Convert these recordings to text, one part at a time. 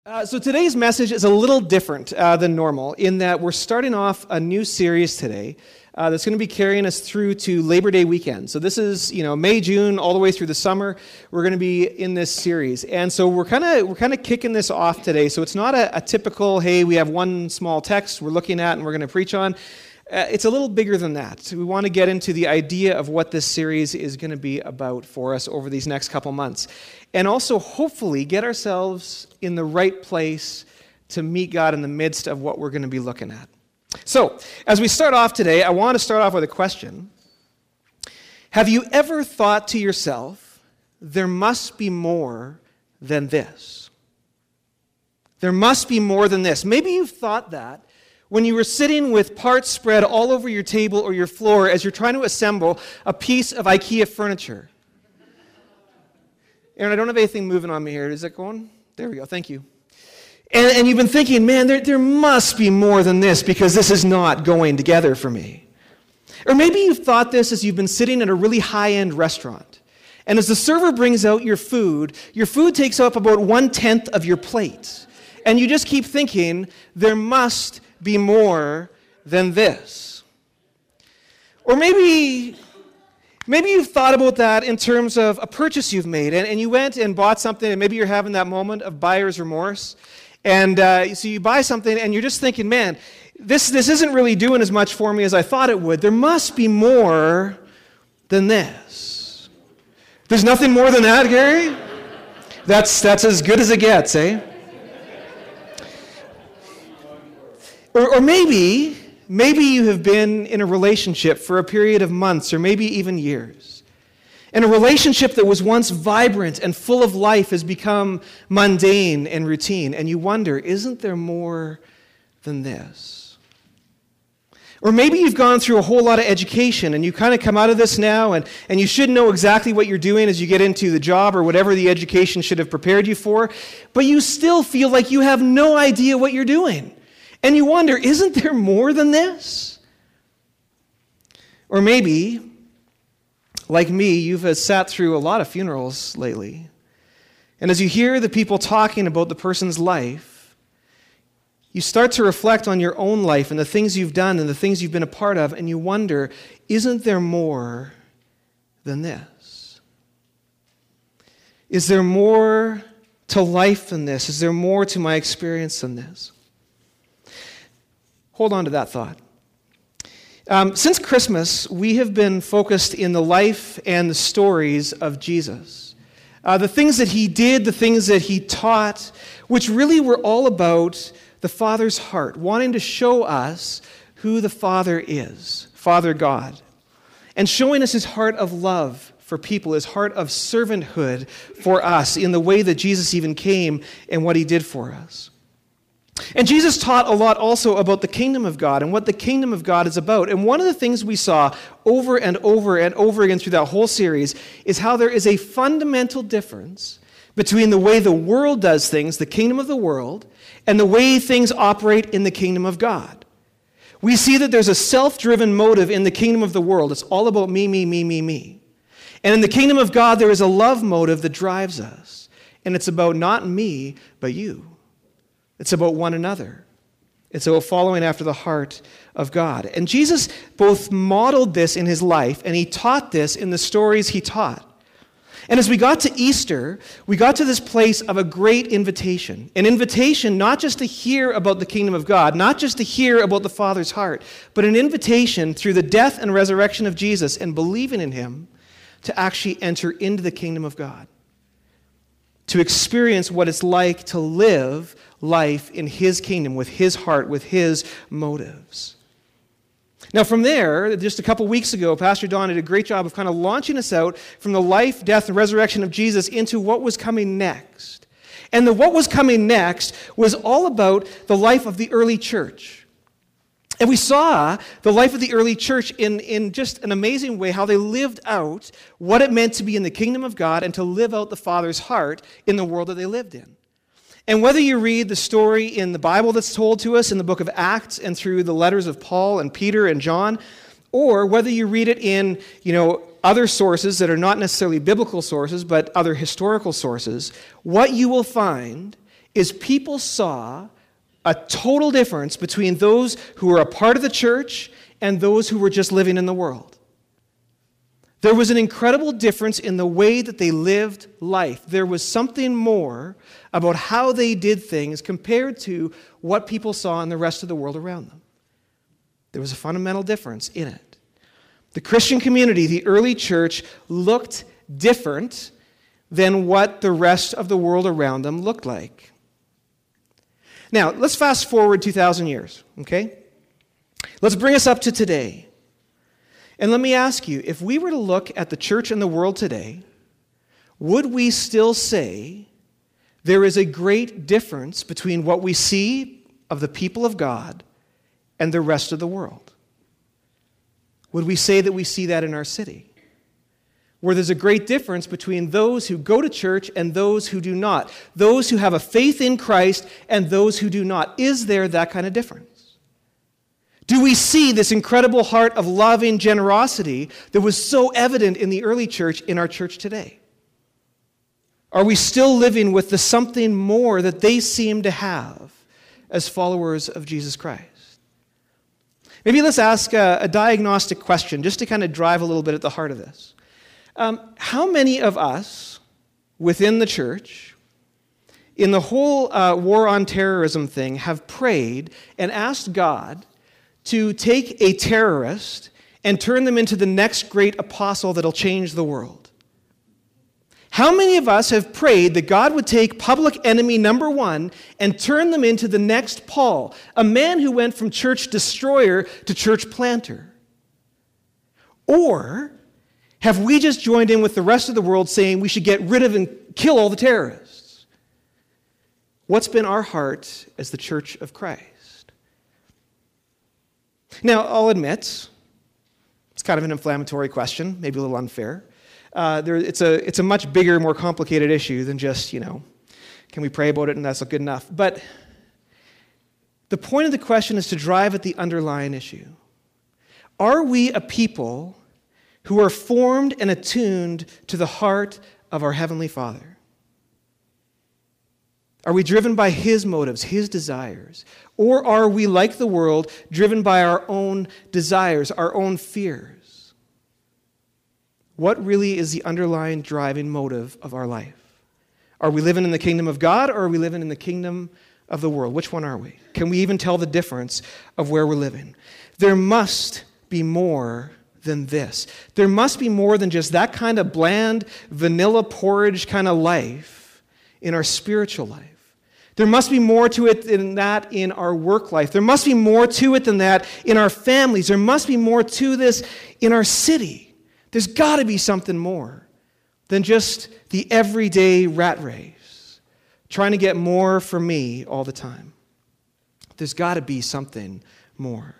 So today's message is a little different than normal in that we're starting off a new series today that's going to be carrying us through to Labor Day weekend. So this is, May, June, all the way through the summer. We're going to be in this series, and so we're kind of kicking this off today. So it's not a typical, hey, we have one small text we're looking at and we're going to preach on. It's a little bigger than that. We want to get into the idea of what this series is going to be about for us over these next couple months. And also, hopefully, get ourselves in the right place to meet God in the midst of what we're going to be looking at. So, as we start off today, I want to start off with a question. Have you ever thought to yourself, there must be more than this? There must be more than this. Maybe you've thought that when you were sitting with parts spread all over your table or your floor as you're trying to assemble a piece of IKEA furniture. Aaron, I don't have anything moving on me here. Is it going? There we go. Thank you. And you've been thinking, man, there must be more than this because this is not going together for me. Or maybe you've thought this as you've been sitting at a really high-end restaurant. And as the server brings out your food takes up about 1/10 of your plate. And you just keep thinking, there must be more than this. Or maybe you've thought about that in terms of a purchase you've made, and you went and bought something, and maybe you're having that moment of buyer's remorse, and so you buy something, and you're just thinking, man, this isn't really doing as much for me as I thought it would. There must be more than this. There's nothing more than that, Gary? That's as good as it gets, eh? Or maybe you have been in a relationship for a period of months or maybe even years. And a relationship that was once vibrant and full of life has become mundane and routine. And you wonder, isn't there more than this? Or maybe you've gone through a whole lot of education and you kind of come out of this now and you should know exactly what you're doing as you get into the job or whatever the education should have prepared you for. But you still feel like you have no idea what you're doing. And you wonder, isn't there more than this? Or maybe, like me, you've sat through a lot of funerals lately. And as you hear the people talking about the person's life, you start to reflect on your own life and the things you've done and the things you've been a part of, and you wonder, isn't there more than this? Is there more to life than this? Is there more to my experience than this? Hold on to that thought. Since Christmas, we have been focused in the life and the stories of Jesus. The things that he did, the things that he taught, which really were all about the Father's heart, wanting to show us who the Father is, Father God, and showing us his heart of love for people, his heart of servanthood for us in the way that Jesus even came and what he did for us. And Jesus taught a lot also about the kingdom of God and what the kingdom of God is about. And one of the things we saw over and over and over again through that whole series is how there is a fundamental difference between the way the world does things, the kingdom of the world, and the way things operate in the kingdom of God. We see that there's a self-driven motive in the kingdom of the world. It's all about me, me, me, me, me. And in the kingdom of God, there is a love motive that drives us. And it's about not me, but you. It's about one another. It's about following after the heart of God. And Jesus both modeled this in his life, and he taught this in the stories he taught. And as we got to Easter, we got to this place of a great invitation. An invitation not just to hear about the kingdom of God, not just to hear about the Father's heart, but an invitation through the death and resurrection of Jesus and believing in him to actually enter into the kingdom of God. To experience what it's like to live life in his kingdom, with his heart, with his motives. Now from there, just a couple weeks ago, Pastor Don did a great job of kind of launching us out from the life, death, and resurrection of Jesus into what was coming next. And what was coming next was all about the life of the early church. And we saw the life of the early church in just an amazing way, how they lived out what it meant to be in the kingdom of God and to live out the Father's heart in the world that they lived in. And whether you read the story in the Bible that's told to us in the book of Acts and through the letters of Paul and Peter and John, or whether you read it in, other sources that are not necessarily biblical sources, but other historical sources, what you will find is people saw a total difference between those who were a part of the church and those who were just living in the world. There was an incredible difference in the way that they lived life. There was something more about how they did things compared to what people saw in the rest of the world around them. There was a fundamental difference in it. The Christian community, the early church, looked different than what the rest of the world around them looked like. Now, let's fast forward 2,000 years, okay? Let's bring us up to today. And let me ask you, if we were to look at the church and the world today, would we still say there is a great difference between what we see of the people of God and the rest of the world? Would we say that we see that in our city? Where there's a great difference between those who go to church and those who do not. Those who have a faith in Christ and those who do not. Is there that kind of difference? Do we see this incredible heart of loving generosity that was so evident in the early church in our church today? Are we still living with the something more that they seem to have as followers of Jesus Christ? Maybe let's ask a diagnostic question just to kind of drive a little bit at the heart of this. How many of us within the church, in the whole war on terrorism thing, have prayed and asked God to take a terrorist and turn them into the next great apostle that'll change the world? How many of us have prayed that God would take public enemy number one and turn them into the next Paul, a man who went from church destroyer to church planter? Or have we just joined in with the rest of the world saying we should get rid of and kill all the terrorists? What's been our heart as the Church of Christ? Now, I'll admit, it's kind of an inflammatory question, maybe a little unfair. It's a much bigger, more complicated issue than just, can we pray about it and that's good enough? But the point of the question is to drive at the underlying issue. Are we a people who are formed and attuned to the heart of our Heavenly Father? Are we driven by His motives, His desires? Or are we, like the world, driven by our own desires, our own fears? What really is the underlying driving motive of our life? Are we living in the kingdom of God, or are we living in the kingdom of the world? Which one are we? Can we even tell the difference of where we're living? There must be more than this. There must be more than just that kind of bland, vanilla porridge kind of life in our spiritual life. There must be more to it than that in our work life. There must be more to it than that in our families. There must be more to this in our city. There's got to be something more than just the everyday rat race, trying to get more for me all the time. There's got to be something more.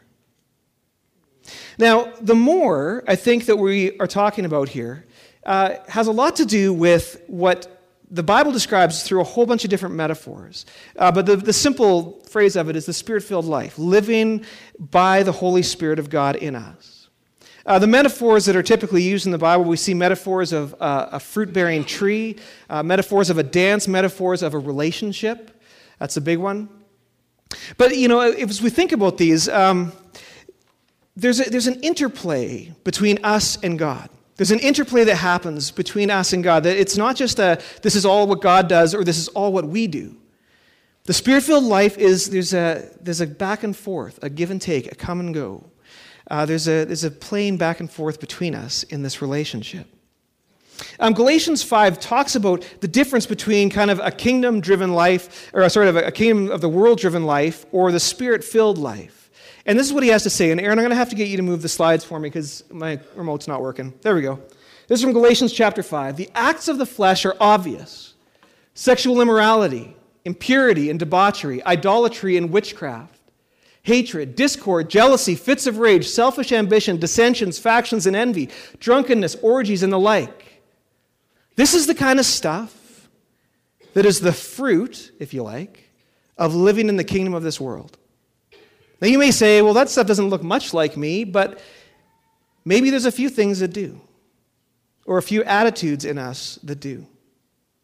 Now, the more I think that we are talking about here has a lot to do with what the Bible describes through a whole bunch of different metaphors. But the simple phrase of it is the Spirit-filled life, living by the Holy Spirit of God in us. The metaphors that are typically used in the Bible, we see metaphors of a fruit-bearing tree, metaphors of a dance, metaphors of a relationship. That's a big one. But, as we think about these, there's an interplay between us and God. There's an interplay that happens between us and God. That it's not just this is all what God does or this is all what we do. The Spirit-filled life there's a back and forth, a give and take, a come and go. There's a playing back and forth between us in this relationship. Galatians 5 talks about the difference between kind of a kingdom-driven life, or sort of a kingdom of the world-driven life, or the Spirit-filled life. And this is what he has to say. And Aaron, I'm going to have to get you to move the slides for me because my remote's not working. There we go. This is from Galatians chapter 5. The acts of the flesh are obvious: sexual immorality, impurity and debauchery, idolatry and witchcraft, hatred, discord, jealousy, fits of rage, selfish ambition, dissensions, factions and envy, drunkenness, orgies and the like. This is the kind of stuff that is the fruit, if you like, of living in the kingdom of this world. Now you may say, well, that stuff doesn't look much like me, but maybe there's a few things that do, or a few attitudes in us that do.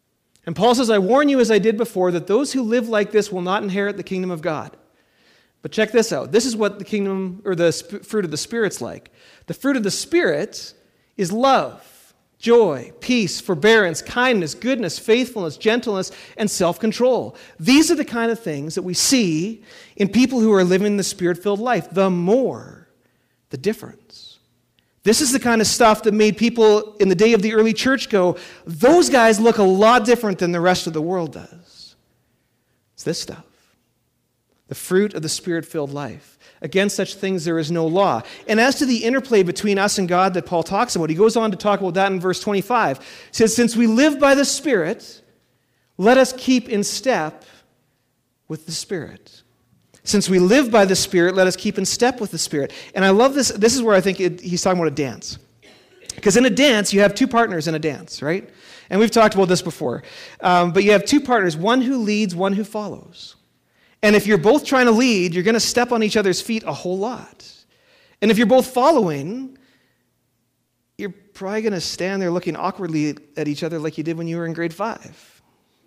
And Paul says, I warn you as I did before that those who live like this will not inherit the kingdom of God. But check this out. This is what the kingdom or the fruit of the Spirit's like. The fruit of the Spirit is love, joy, peace, forbearance, kindness, goodness, faithfulness, gentleness, and self-control. These are the kind of things that we see in people who are living the Spirit-filled life. The more, the difference. This is the kind of stuff that made people in the day of the early church go, those guys look a lot different than the rest of the world does. It's this stuff. The fruit of the Spirit-filled life. Against such things there is no law. And as to the interplay between us and God that Paul talks about, he goes on to talk about that in verse 25. He says, since we live by the Spirit, let us keep in step with the Spirit. Since we live by the Spirit, let us keep in step with the Spirit. And I love this. This is where I think he's talking about a dance. Because in a dance, you have two partners in a dance, right? And we've talked about this before. But you have two partners, one who leads, one who follows. And if you're both trying to lead, you're going to step on each other's feet a whole lot. And if you're both following, you're probably going to stand there looking awkwardly at each other like you did when you were in grade 5.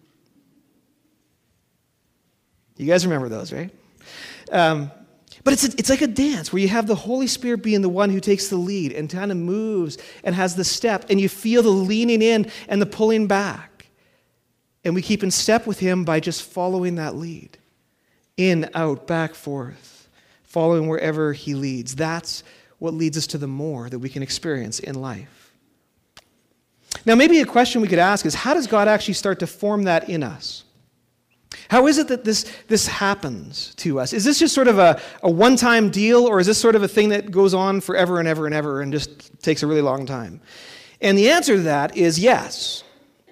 You guys remember those, right? But it's like a dance where you have the Holy Spirit being the one who takes the lead and kind of moves and has the step, and you feel the leaning in and the pulling back. And we keep in step with him by just following that lead. In, out, back, forth, following wherever he leads. That's what leads us to the more that we can experience in life. Now, maybe a question we could ask is, how does God actually start to form that in us? How is it that this happens to us? Is this just sort of a one-time deal, or is this sort of a thing that goes on forever and ever and ever and just takes a really long time? And the answer to that is yes.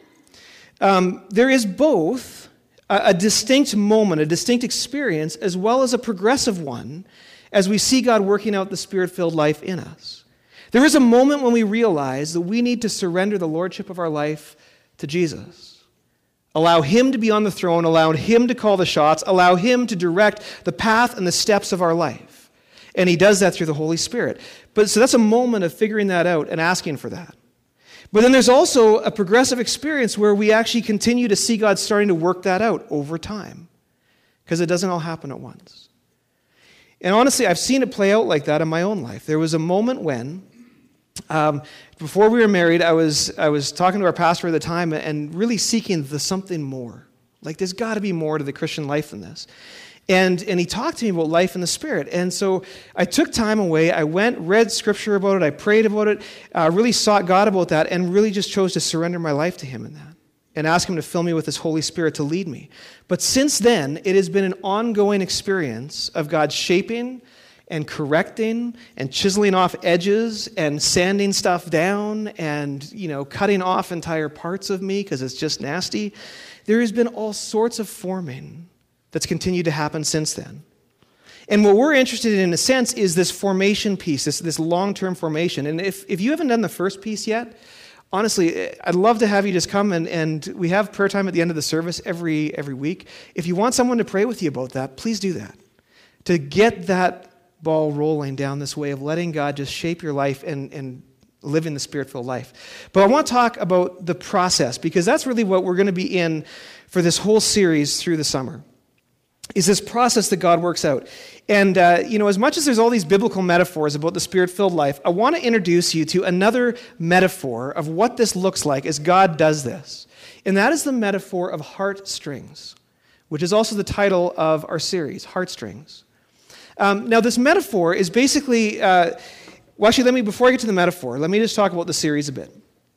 There is both a distinct moment, a distinct experience, as well as a progressive one as we see God working out the Spirit-filled life in us. There is a moment when we realize that we need to surrender the lordship of our life to Jesus. Allow him to be on the throne, allow him to call the shots, allow him to direct the path and the steps of our life. And he does that through the Holy Spirit. So that's a moment of figuring that out and asking for that. But then there's also a progressive experience where we actually continue to see God starting to work that out over time, because it doesn't all happen at once. And honestly, I've seen it play out like that in my own life. There was a moment when, before we were married, I was talking to our pastor at the time and really seeking the something more. Like, there's got to be more to the Christian life than this. And he talked to me about life in the Spirit. And so I took time away. I went, read Scripture about it. I prayed about it, really sought God about that, and really just chose to surrender my life to him in that and ask him to fill me with his Holy Spirit to lead me. But since then, it has been an ongoing experience of God shaping and correcting and chiseling off edges and sanding stuff down and, cutting off entire parts of me because it's just nasty. There has been all sorts of forming that's continued to happen since then. And what we're interested in a sense, is this formation piece, this long-term formation. And if you haven't done the first piece yet, honestly, I'd love to have you just come and we have prayer time at the end of the service every week. If you want someone to pray with you about that, please do that. To get that ball rolling down this way of letting God just shape your life and living the Spirit-filled life. But I want to talk about the process, because that's really what we're going to be in for this whole series through the summer. Is this process that God works out. And, as much as there's all these biblical metaphors about the Spirit-filled life, I want to introduce you to another metaphor of what this looks like as God does this. And that is the metaphor of heartstrings, which is also the title of our series, Heartstrings. Now, this metaphor is basically, before I get to the metaphor, let me just talk about the series a bit.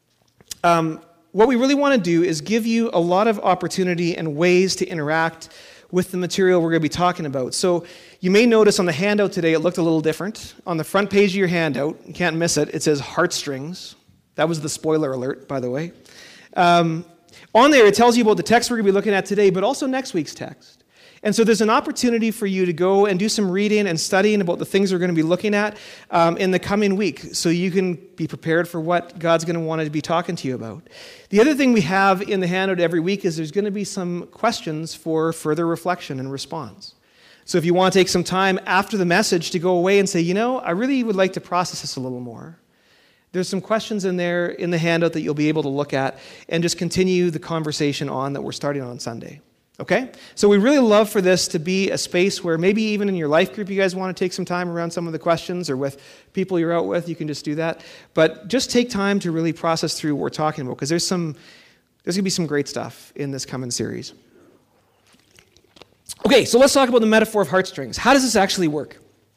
What we really want to do is give you a lot of opportunity and ways to interact with the material we're going to be talking about. So you may notice on the handout today, it looked a little different. On the front page of your handout, you can't miss it, it says Heartstrings. That was the spoiler alert, by the way. On there, it tells you about the text we're going to be looking at today, but also next week's text. And so there's an opportunity for you to go and do some reading and studying about the things we're going to be looking at in the coming week, so you can be prepared for what God's going to want to be talking to you about. The other thing we have in the handout every week is there's going to be some questions for further reflection and response. So if you want to take some time after the message to go away and say, I really would like to process this a little more, There's some questions in there in the handout that you'll be able to look at and just continue the conversation on that we're starting on Sunday. Okay? So we really love for this to be a space where maybe even in your life group you guys want to take some time around some of the questions, or with people you're out with, you can just do that. But just take time to really process through what we're talking about, because there's going to be some great stuff in this coming series. Okay, so let's talk about the metaphor of heartstrings. How does this actually work?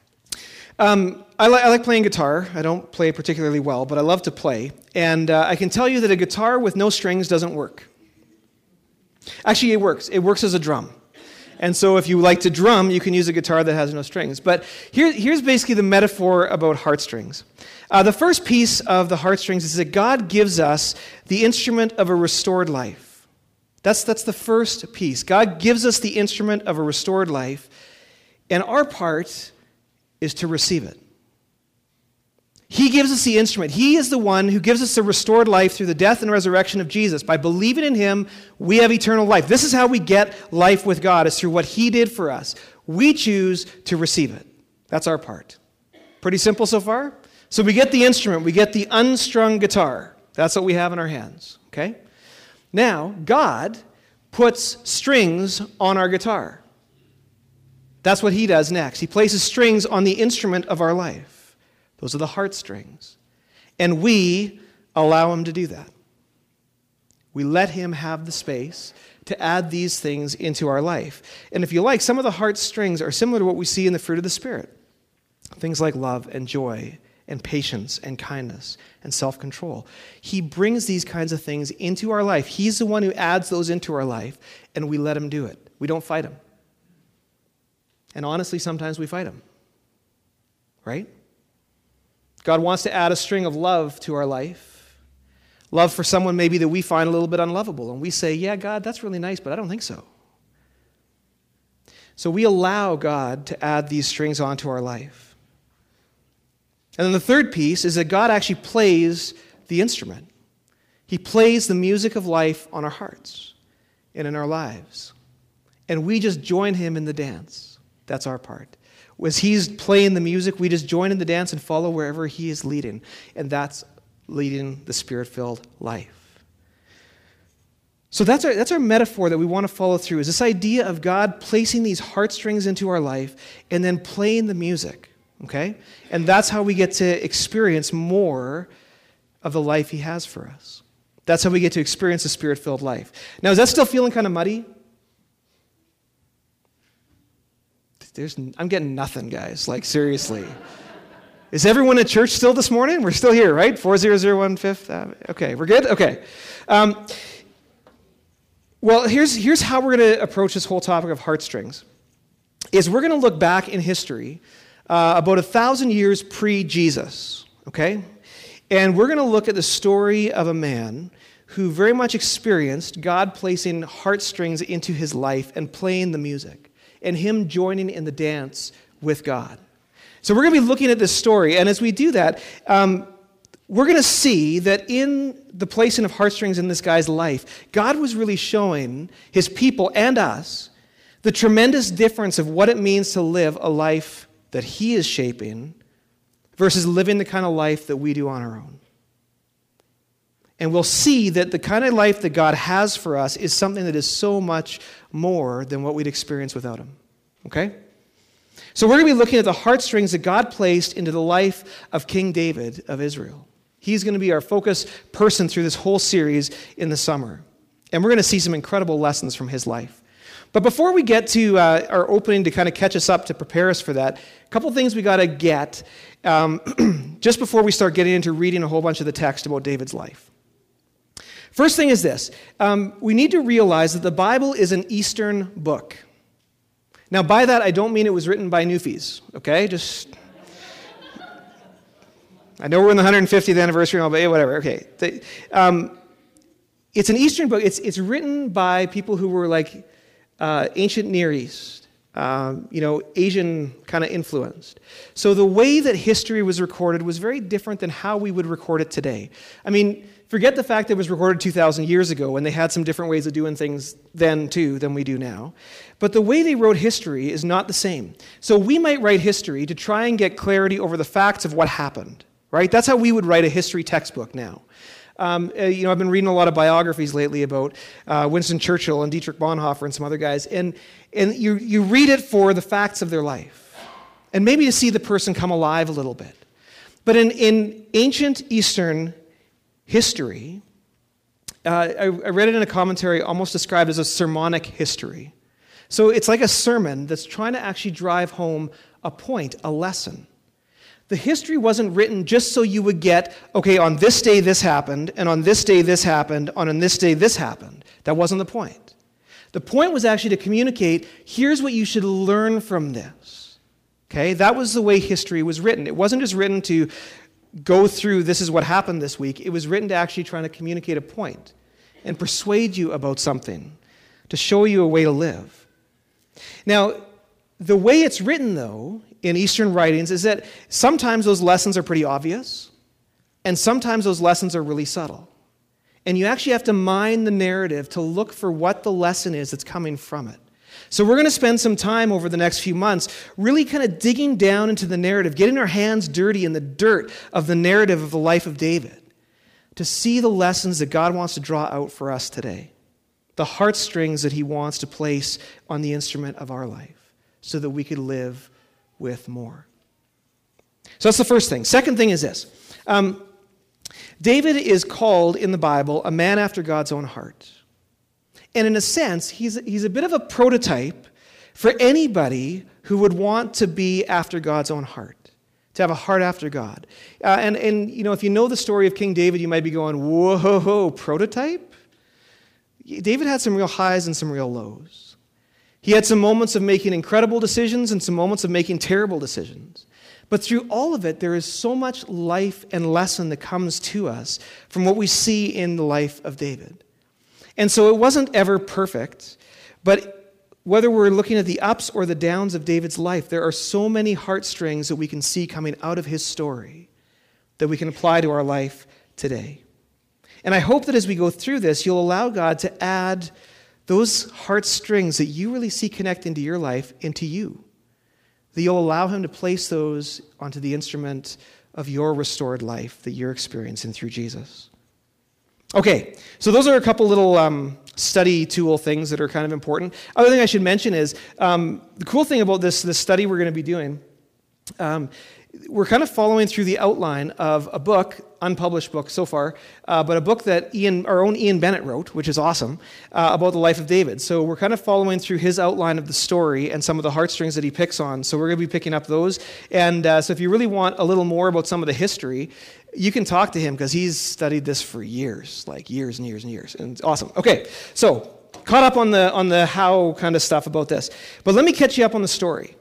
I like playing guitar. I don't play particularly well, but I love to play. And I can tell you that a guitar with no strings doesn't work. Actually, it works. It works as a drum. And so if you like to drum, you can use a guitar that has no strings. But here's basically the metaphor about heartstrings. The first piece of the heartstrings is that God gives us the instrument of a restored life. That's the first piece. God gives us the instrument of a restored life, and our part is to receive it. He gives us the instrument. He is the one who gives us a restored life through the death and resurrection of Jesus. By believing in him, we have eternal life. This is how we get life with God, is through what he did for us. We choose to receive it. That's our part. Pretty simple so far? So we get the instrument. We get the unstrung guitar. That's what we have in our hands. Okay? Now, God puts strings on our guitar. That's what he does next. He places strings on the instrument of our life. Those are the heartstrings. And we allow him to do that. We let him have the space to add these things into our life. And if you like, some of the heartstrings are similar to what we see in the fruit of the Spirit. Things like love and joy and patience and kindness and self-control. He brings these kinds of things into our life. He's the one who adds those into our life, and we let him do it. We don't fight him. And honestly, sometimes we fight him. Right? God wants to add a string of love to our life. Love for someone maybe that we find a little bit unlovable. And we say, yeah, God, that's really nice, but I don't think so. So we allow God to add these strings onto our life. And then the third piece is that God actually plays the instrument. He plays the music of life on our hearts and in our lives. And we just join him in the dance. That's our part. As he's playing the music, we just join in the dance and follow wherever he is leading. And that's leading the Spirit-filled life. So that's our metaphor that we want to follow through, is this idea of God placing these heartstrings into our life and then playing the music. Okay? And that's how we get to experience more of the life he has for us. That's how we get to experience a Spirit-filled life. Now, is that still feeling kind of muddy? I'm getting nothing, guys. Like, seriously. Is everyone at church still this morning? We're still here, right? 40015 Fifth Avenue. Okay, we're good? Okay. Well, here's how we're going to approach this whole topic of heartstrings. Is we're going to look back in history about 1,000 years pre-Jesus, okay? And we're going to look at the story of a man who very much experienced God placing heartstrings into his life and playing the music, and him joining in the dance with God. So we're going to be looking at this story, and as we do that, we're going to see that in the placing of heartstrings in this guy's life, God was really showing his people and us the tremendous difference of what it means to live a life that he is shaping versus living the kind of life that we do on our own. And we'll see that the kind of life that God has for us is something that is so much more than what we'd experience without him. Okay? So we're going to be looking at the heartstrings that God placed into the life of King David of Israel. He's going to be our focus person through this whole series in the summer. And we're going to see some incredible lessons from his life. But before we get to our opening to kind of catch us up to prepare us for that, a couple things we got to get just before we start getting into reading a whole bunch of the text about David's life. First thing is this. We need to realize that the Bible is an Eastern book. Now, by that, I don't mean it was written by Newfies, okay? I know we're in the 150th anniversary and all, but whatever, okay. It's an Eastern book. It's written by people who were like ancient Near East, Asian kind of influenced. So the way that history was recorded was very different than how we would record it today. I mean, forget the fact that it was recorded 2,000 years ago, and they had some different ways of doing things then, too, than we do now. But the way they wrote history is not the same. So we might write history to try and get clarity over the facts of what happened, right? That's how we would write a history textbook now. I've been reading a lot of biographies lately about Winston Churchill and Dietrich Bonhoeffer and some other guys, and you read it for the facts of their life, and maybe to see the person come alive a little bit. But in ancient Eastern history, I read it in a commentary almost described as a sermonic history. So it's like a sermon that's trying to actually drive home a point, a lesson. The history wasn't written just so you would get, okay, on this day this happened, and on this day this happened, and on this day this happened. That wasn't the point. The point was actually to communicate, here's what you should learn from this. Okay, that was the way history was written. It wasn't just written to go through, this is what happened this week. It was written to actually trying to communicate a point and persuade you about something, to show you a way to live. Now, the way it's written, though, in Eastern writings is that sometimes those lessons are pretty obvious, and sometimes those lessons are really subtle. And you actually have to mine the narrative to look for what the lesson is that's coming from it. So we're going to spend some time over the next few months really kind of digging down into the narrative, getting our hands dirty in the dirt of the narrative of the life of David, to see the lessons that God wants to draw out for us today, the heartstrings that he wants to place on the instrument of our life so that we could live with more. So that's the first thing. Second thing is this. David is called in the Bible a man after God's own heart. And in a sense, he's a bit of a prototype for anybody who would want to be after God's own heart, to have a heart after God. And if you know the story of King David, you might be going, whoa, prototype? David had some real highs and some real lows. He had some moments of making incredible decisions and some moments of making terrible decisions. But through all of it, there is so much life and lesson that comes to us from what we see in the life of David. And so it wasn't ever perfect, but whether we're looking at the ups or the downs of David's life, there are so many heartstrings that we can see coming out of his story that we can apply to our life today. And I hope that as we go through this, you'll allow God to add those heartstrings that you really see connecting to your life into you. That you'll allow him to place those onto the instrument of your restored life that you're experiencing through Jesus. Okay, so those are a couple little study tool things that are kind of important. Other thing I should mention is the cool thing about this study we're going to be doing, we're kind of following through the outline of a book, unpublished book so far, but a book that our own Ian Bennett wrote, which is awesome, about the life of David. So we're kind of following through his outline of the story and some of the heartstrings that he picks on. So we're going to be picking up those. And so if you really want a little more about some of the history, you can talk to him because he's studied this for years, like years and years and years. And it's awesome. Okay, so caught up on the how kind of stuff about this. But let me catch you up on the story.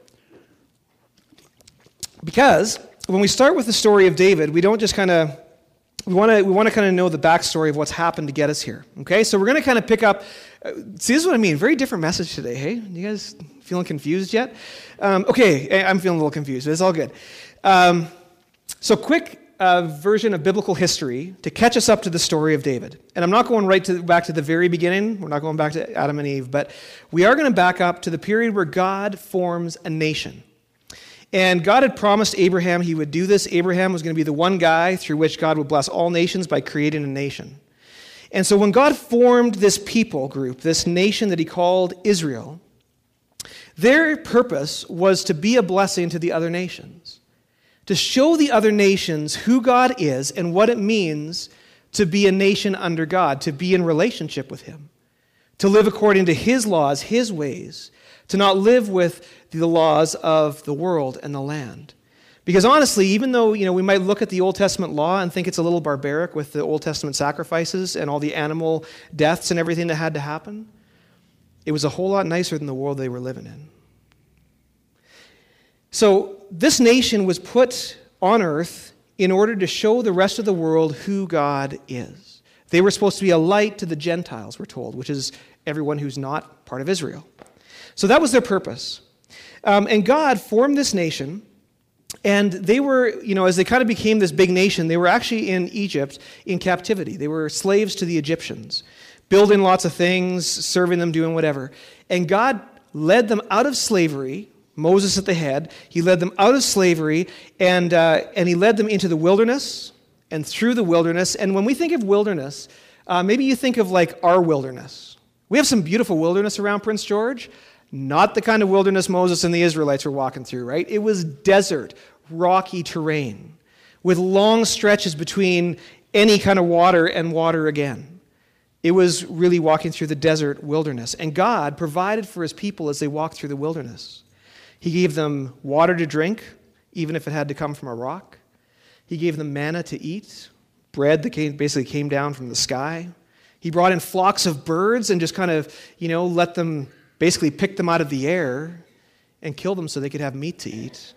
Because when we start with the story of David, we don't just kind of, we want to kind of know the backstory of what's happened to get us here. Okay, so we're going to kind of pick up, see, this is what I mean, very different message today, hey? You guys feeling confused yet? Okay, I'm feeling a little confused, but it's all good. So quick version of biblical history to catch us up to the story of David. And I'm not going back to the very beginning, we're not going back to Adam and Eve, but we are going to back up to the period where God forms a nation. And God had promised Abraham he would do this. Abraham was going to be the one guy through which God would bless all nations by creating a nation. And so when God formed this people group, this nation that he called Israel, their purpose was to be a blessing to the other nations, to show the other nations who God is and what it means to be a nation under God, to be in relationship with him, to live according to his laws, his ways, to not live with the laws of the world and the land. Because honestly, even though we might look at the Old Testament law and think it's a little barbaric with the Old Testament sacrifices and all the animal deaths and everything that had to happen, it was a whole lot nicer than the world they were living in. So this nation was put on earth in order to show the rest of the world who God is. They were supposed to be a light to the Gentiles, we're told, which is everyone who's not part of Israel. So that was their purpose. And God formed this nation, and they were, as they kind of became this big nation, they were actually in Egypt in captivity. They were slaves to the Egyptians, building lots of things, serving them, doing whatever. And God led them out of slavery Moses at the head. He led them out of slavery, and he led them into the wilderness and through the wilderness. And when we think of wilderness, maybe you think of like our wilderness. We have some beautiful wilderness around Prince George. Not the kind of wilderness Moses and the Israelites were walking through, right? It was desert, rocky terrain with long stretches between any kind of water and water again. It was really walking through the desert wilderness. And God provided for his people as they walked through the wilderness. He gave them water to drink, even if it had to come from a rock. He gave them manna to eat, bread that basically came down from the sky. He brought in flocks of birds and just kind of, let them basically pick them out of the air and kill them so they could have meat to eat.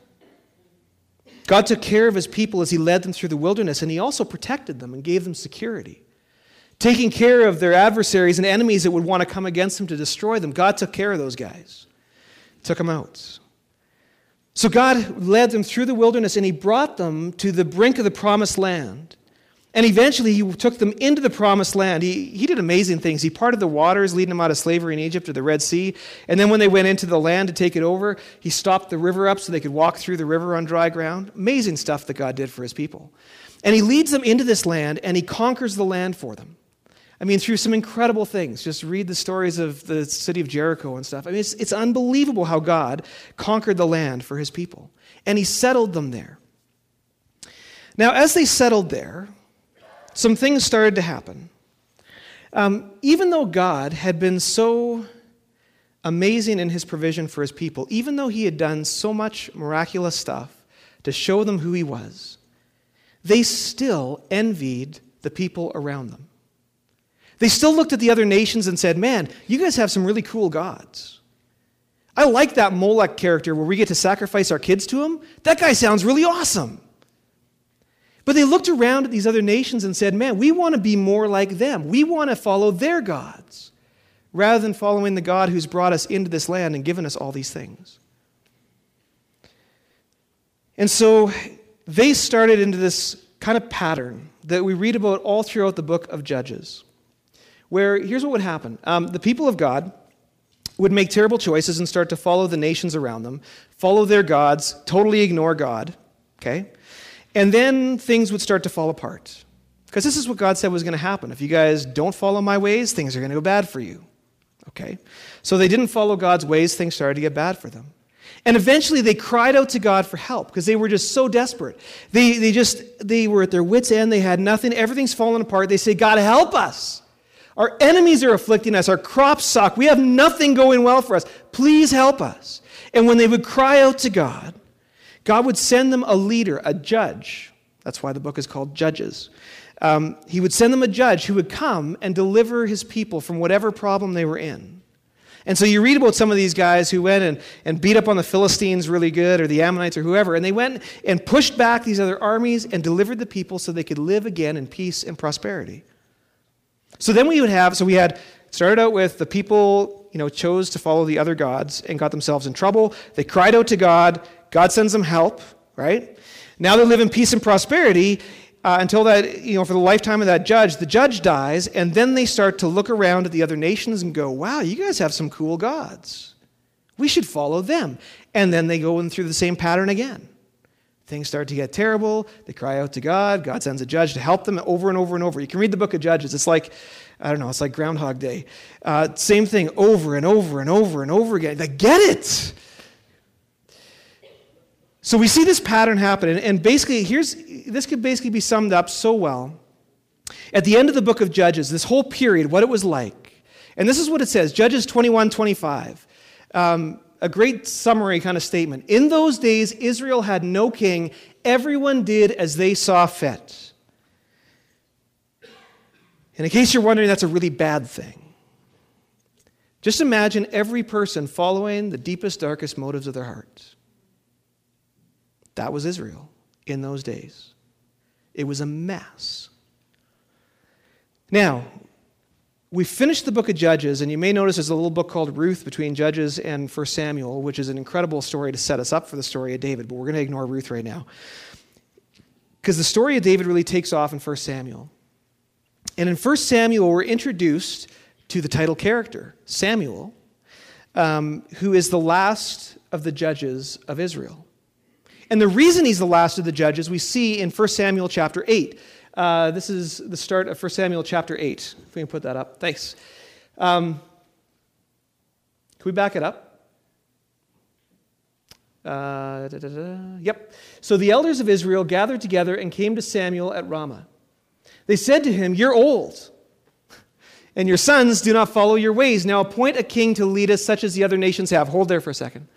God took care of his people as he led them through the wilderness, and he also protected them and gave them security. Taking care of their adversaries and enemies that would want to come against them to destroy them. God took care of those guys. Took them out. So God led them through the wilderness, and he brought them to the brink of the promised land. And eventually he took them into the promised land. He did amazing things. He parted the waters, leading them out of slavery in Egypt to the Red Sea. And then when they went into the land to take it over, he stopped the river up so they could walk through the river on dry ground. Amazing stuff that God did for his people. And he leads them into this land, and he conquers the land for them. Through some incredible things. Just read the stories of the city of Jericho and stuff. It's unbelievable how God conquered the land for his people. And he settled them there. Now, as they settled there, some things started to happen. Even though God had been so amazing in his provision for his people, even though he had done so much miraculous stuff to show them who he was, they still envied the people around them. They still looked at the other nations and said, man, you guys have some really cool gods. I like that Molech character where we get to sacrifice our kids to him. That guy sounds really awesome. But they looked around at these other nations and said, man, we want to be more like them. We want to follow their gods rather than following the God who's brought us into this land and given us all these things. And so they started into this kind of pattern that we read about all throughout the book of Judges, where here's what would happen. The people of God would make terrible choices and start to follow the nations around them, follow their gods, totally ignore God, okay? And then things would start to fall apart. Because this is what God said was going to happen. If you guys don't follow my ways, things are going to go bad for you. Okay? So they didn't follow God's ways, things started to get bad for them. And eventually they cried out to God for help because they were just so desperate. They were at their wits' end, they had nothing, everything's falling apart. They say, God, help us. Our enemies are afflicting us, our crops suck, we have nothing going well for us. Please help us. And when they would cry out to God, God would send them a leader, a judge. That's why the book is called Judges. He would send them a judge who would come and deliver his people from whatever problem they were in. And so you read about some of these guys who went and beat up on the Philistines really good, or the Ammonites or whoever, and they went and pushed back these other armies and delivered the people so they could live again in peace and prosperity. So then we had started out with the people, chose to follow the other gods and got themselves in trouble. They cried out to God. God sends them help, right? Now they live in peace and prosperity until that, for the lifetime of that judge, the judge dies, and then they start to look around at the other nations and go, wow, you guys have some cool gods. We should follow them. And then they go in through the same pattern again. Things start to get terrible. They cry out to God. God sends a judge to help them over and over and over. You can read the book of Judges. It's like, it's like Groundhog Day. Same thing over and over and over and over again. Like, get it! So we see this pattern happen, and basically, this could basically be summed up so well. At the end of the book of Judges, this whole period, what it was like, and this is what it says, Judges 21:25, a great summary kind of statement. In those days, Israel had no king. Everyone did as they saw fit. And in case you're wondering, that's a really bad thing. Just imagine every person following the deepest, darkest motives of their hearts. That was Israel in those days. It was a mess. Now, we finished the book of Judges, and you may notice there's a little book called Ruth between Judges and 1 Samuel, which is an incredible story to set us up for the story of David, but we're going to ignore Ruth right now. Because the story of David really takes off in 1 Samuel. And in 1 Samuel, we're introduced to the title character, Samuel, who is the last of the judges of Israel. And the reason he's the last of the judges we see in 1 Samuel chapter 8. This is the start of 1 Samuel chapter 8. If we can put that up. Thanks. Can we back it up? Yep. So the elders of Israel gathered together and came to Samuel at Ramah. They said to him, "You're old, and your sons do not follow your ways. Now appoint a king to lead us such as the other nations have." Hold there for a second.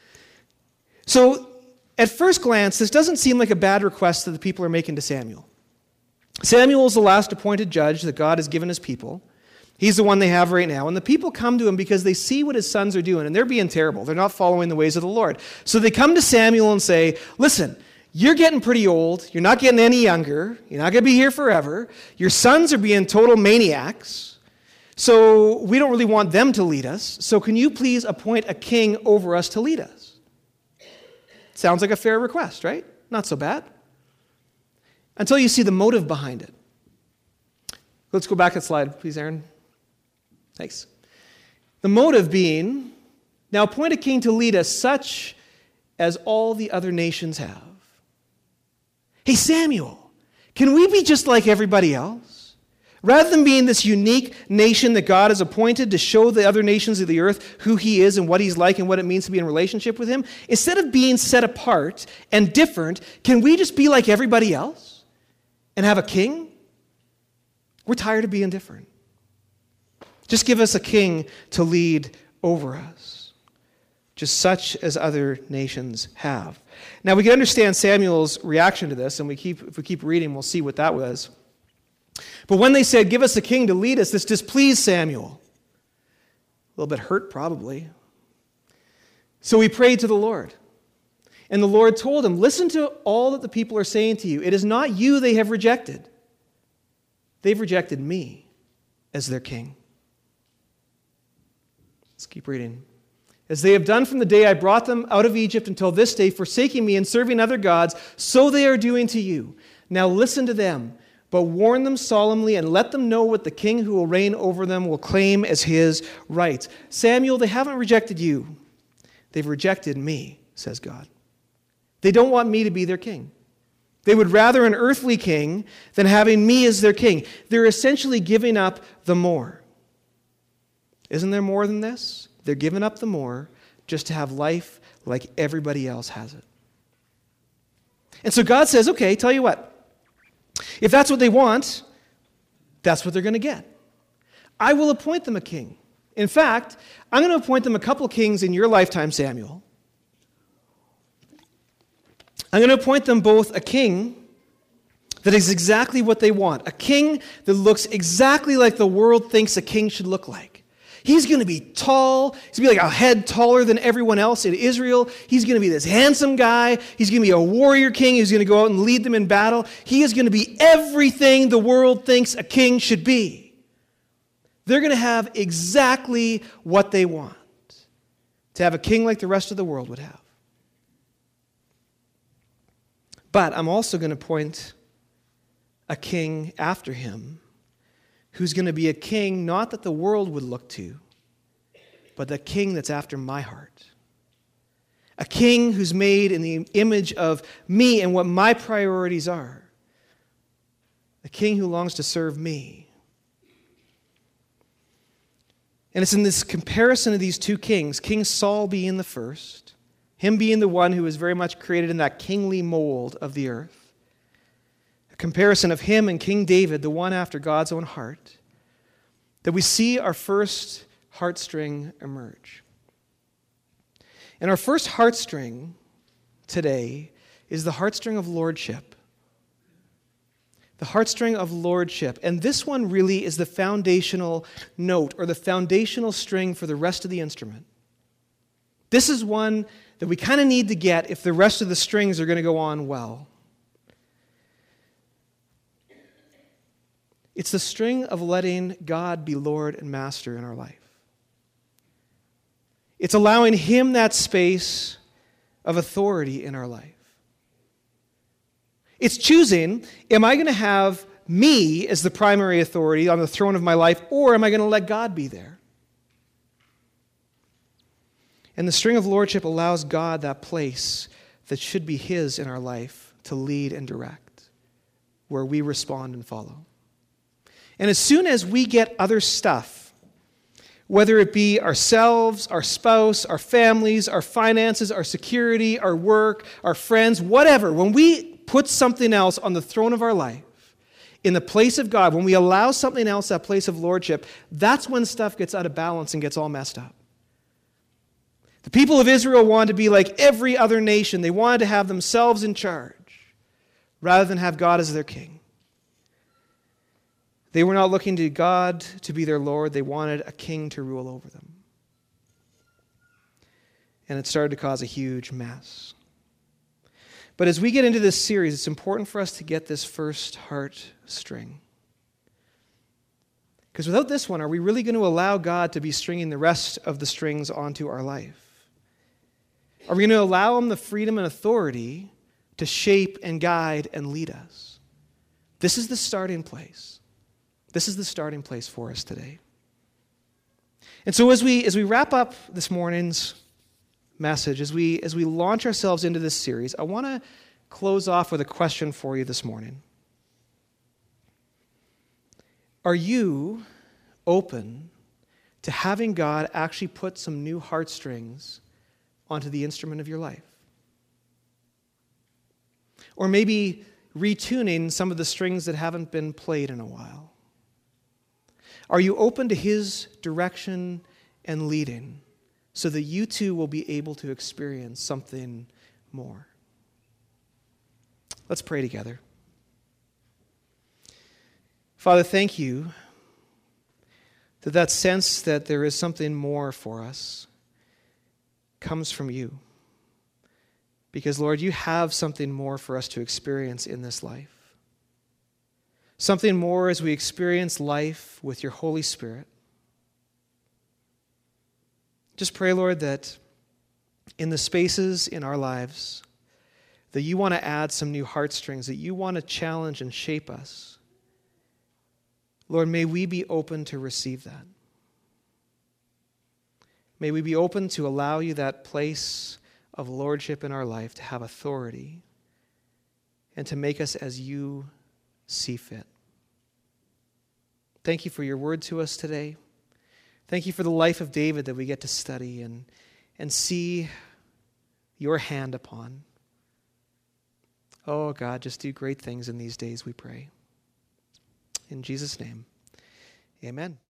So at first glance, this doesn't seem like a bad request that the people are making to Samuel. Samuel is the last appointed judge that God has given his people. He's the one they have right now. And the people come to him because they see what his sons are doing, and they're being terrible. They're not following the ways of the Lord. So they come to Samuel and say, "Listen, you're getting pretty old. You're not getting any younger. You're not going to be here forever. Your sons are being total maniacs. So we don't really want them to lead us. So can you please appoint a king over us to lead us?" Sounds like a fair request, right? Not so bad. Until you see the motive behind it. Let's go back a slide, please, Aaron. Thanks. The motive being, now appoint a king to lead us such as all the other nations have. Hey, Samuel, can we be just like everybody else? Rather than being this unique nation that God has appointed to show the other nations of the earth who he is and what he's like and what it means to be in relationship with him, instead of being set apart and different, can we just be like everybody else and have a king? We're tired of being different. Just give us a king to lead over us, just such as other nations have. Now, we can understand Samuel's reaction to this, and if we keep reading, we'll see what that was. But when they said, "Give us a king to lead us," this displeased Samuel. A little bit hurt, probably. So he prayed to the Lord. And the Lord told him, "Listen to all that the people are saying to you. It is not you they have rejected. They've rejected me as their king." Let's keep reading. "As they have done from the day I brought them out of Egypt until this day, forsaking me and serving other gods, so they are doing to you. Now listen to them, but warn them solemnly and let them know what the king who will reign over them will claim as his rights." Samuel, they haven't rejected you. They've rejected me, says God. They don't want me to be their king. They would rather an earthly king than having me as their king. They're essentially giving up the more. Isn't there more than this? They're giving up the more just to have life like everybody else has it. And so God says, "Okay, tell you what. If that's what they want, that's what they're going to get. I will appoint them a king. In fact, I'm going to appoint them a couple kings in your lifetime, Samuel. I'm going to appoint them both a king that is exactly what they want, a king that looks exactly like the world thinks a king should look like. He's going to be tall. He's going to be like a head taller than everyone else in Israel. He's going to be this handsome guy. He's going to be a warrior king. He's going to go out and lead them in battle. He is going to be everything the world thinks a king should be. They're going to have exactly what they want, to have a king like the rest of the world would have. But I'm also going to appoint a king after him who's going to be a king not that the world would look to, but the king that's after my heart. A king who's made in the image of me and what my priorities are. A king who longs to serve me. And it's in this comparison of these two kings, King Saul being the first, him being the one who was very much created in that kingly mold of the earth, comparison of him and King David, the one after God's own heart, that we see our first heartstring emerge. And our first heartstring today is the heartstring of lordship. The heartstring of lordship. And this one really is the foundational note or the foundational string for the rest of the instrument. This is one that we kind of need to get if the rest of the strings are going to go on well. It's the string of letting God be Lord and Master in our life. It's allowing Him that space of authority in our life. It's choosing, am I going to have me as the primary authority on the throne of my life, or am I going to let God be there? And the string of lordship allows God that place that should be his in our life to lead and direct, where we respond and follow. And as soon as we get other stuff, whether it be ourselves, our spouse, our families, our finances, our security, our work, our friends, whatever, when we put something else on the throne of our life, in the place of God, when we allow something else that place of lordship, that's when stuff gets out of balance and gets all messed up. The people of Israel wanted to be like every other nation. They wanted to have themselves in charge rather than have God as their king. They were not looking to God to be their Lord. They wanted a king to rule over them. And it started to cause a huge mess. But as we get into this series, it's important for us to get this first heart string. Because without this one, are we really going to allow God to be stringing the rest of the strings onto our life? Are we going to allow him the freedom and authority to shape and guide and lead us? This is the starting place. This is the starting place for us today. And so as we wrap up this morning's message, as we launch ourselves into this series, I want to close off with a question for you this morning. Are you open to having God actually put some new heartstrings onto the instrument of your life? Or maybe retuning some of the strings that haven't been played in a while? Are you open to his direction and leading so that you too will be able to experience something more? Let's pray together. Father, thank you that sense that there is something more for us comes from you. Because, Lord, you have something more for us to experience in this life. Something more as we experience life with your Holy Spirit. Just pray, Lord, that in the spaces in our lives that you want to add some new heartstrings, that you want to challenge and shape us. Lord, may we be open to receive that. May we be open to allow you that place of lordship in our life, to have authority, and to make us as you see fit. Thank you for your word to us today. Thank you for the life of David that we get to study and see your hand upon. Oh, God, just do great things in these days, we pray. In Jesus' name, amen.